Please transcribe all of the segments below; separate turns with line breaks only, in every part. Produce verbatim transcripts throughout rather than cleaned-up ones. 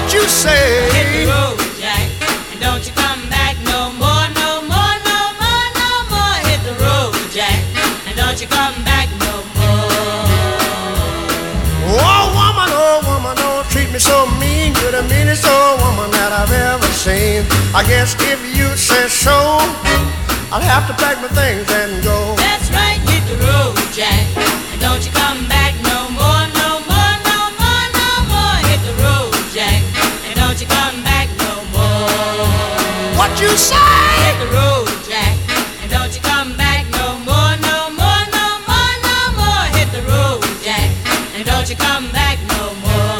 What you say?
Hit the road, Jack, and don't you come back no more, no more, no more, no more. Hit the road, Jack, and don't you come back no more.
Oh woman, oh woman, don't treat me so mean. You're the meanest old woman that I've ever seen. I guess if you say so, I'll have to pack my things and go.
That's right, hit the road, Jack, and don't you come back no more, no more, no more, no more. Hit the road, Jack, and don't you come back no more.
What you say?
Hit the road, Jack, and don't you come back no more, no more, no more, no more. Hit the road, Jack, and don't you come back no more.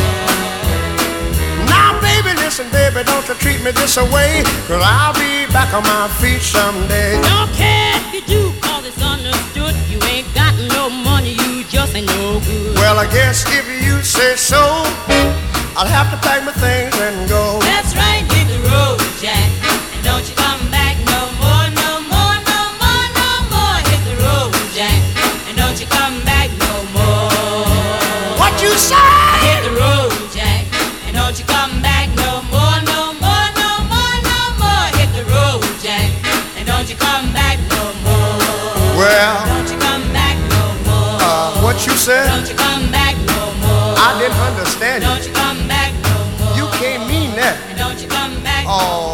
Now baby, listen baby, don't you treat me this away, 'cause I'll be back on my feet someday.
Don't care if you do, 'cause it's understood. You ain't got no money, you just ain't no good.
Well, I guess if you say so, I'll have to pack my things and go.
That's right, hit the road, Jack, and don't you come back no more, no more, no more, no more. Hit the road, Jack, and don't you come back no more.
What you say?
Hit the road, Jack, and don't you come back no more, no more, no more, no more. Hit the road, Jack, and don't you come back no more.
Well,
Don't you come back no more.
uh, what you said?
Don't you come back no more.
I didn't understand you.
Don't you come back no more.
You can't mean that.
And don't you come back no
Oh.